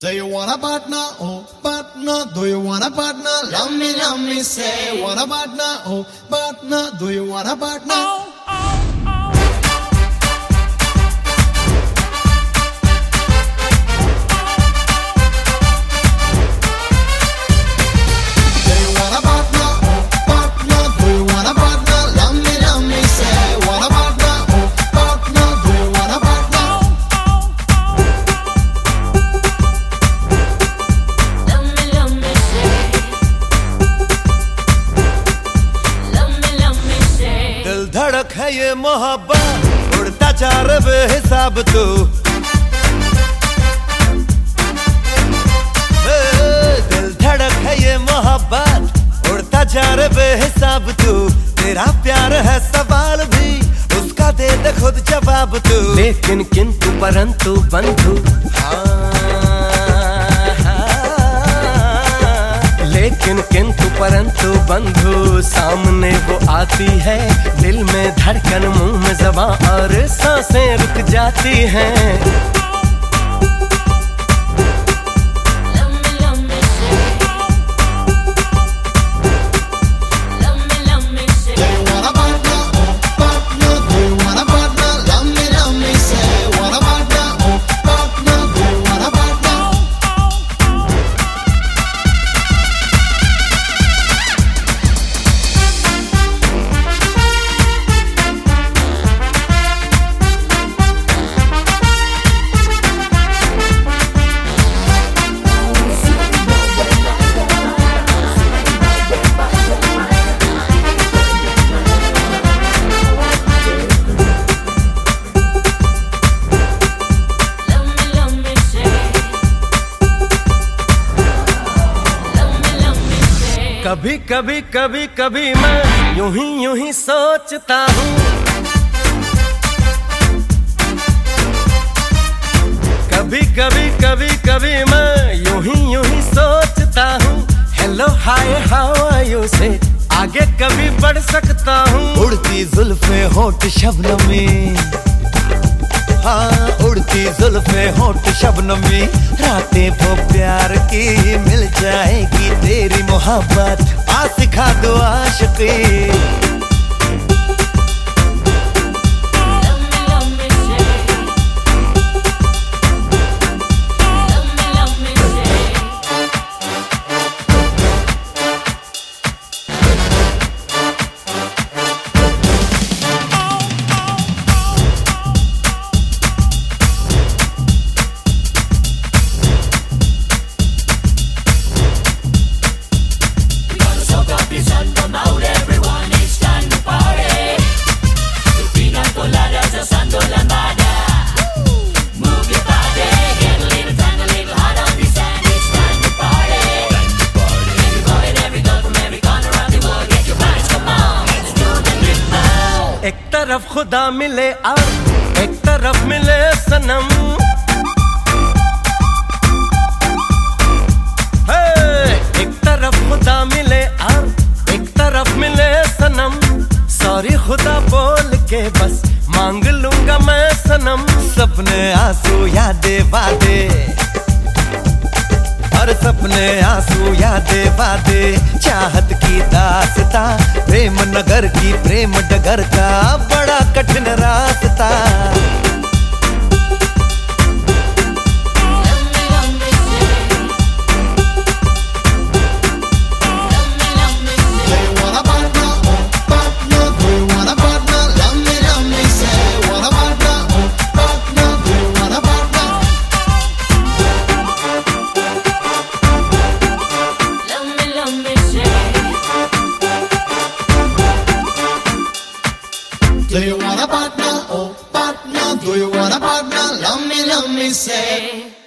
Do you want a partner? Oh, partner. Do you want a partner? Love me, say. Want a partner? Oh, partner. Do you want a partner? Oh, oh, oh. Do you want a partner? Oh, partner. Do you want a partner? Love me, say. Want a partner? Oh, partner. Do you want a partner? धड़क है ये मोहब्बत उड़ता जा रे बेहिसाब तू दिल धड़क है ये मोहब्बत उड़ता जा रे बेहिसाब तू तेरा प्यार है सवाल भी उसका दे दे खुद जवाब तू लेकिन किंतु परंतु बंधु लेकिन किंतु परंतु बंधु सामने वो आती है दिल में धड़कन मुंह में ज़बान और सांसें रुक जाती हैं कभी कभी कभी कभी मैं यूं ही सोचता हूँ कभी कभी मैं यूं ही सोचता हूँ hello hi how are you से आगे कभी बढ़ सकता हूँ उड़ती जुल्फे होठ शबनमी हाँ उड़ती जुल्फे होठ शबनमी रातें वो प्यार की मिल जाएगी तेरी मोहब्बत आ सिखा दो आशिकी एक तरफ खुदा मिले और एक तरफ मिले सनम एक तरफ खुदा मिले और एक तरफ मिले सनम सॉरी खुदा बोल के बस मांग लूंगा मैं सनम सपने आंसू यादें वादे हर सपने आंसू यादें वादे चाहत की दास्तां प्रेम नगर की प्रेम डगर का बड़ा कठिन रास्ता Do you want a partner? Oh, partner. Do you want a partner? Love me, say.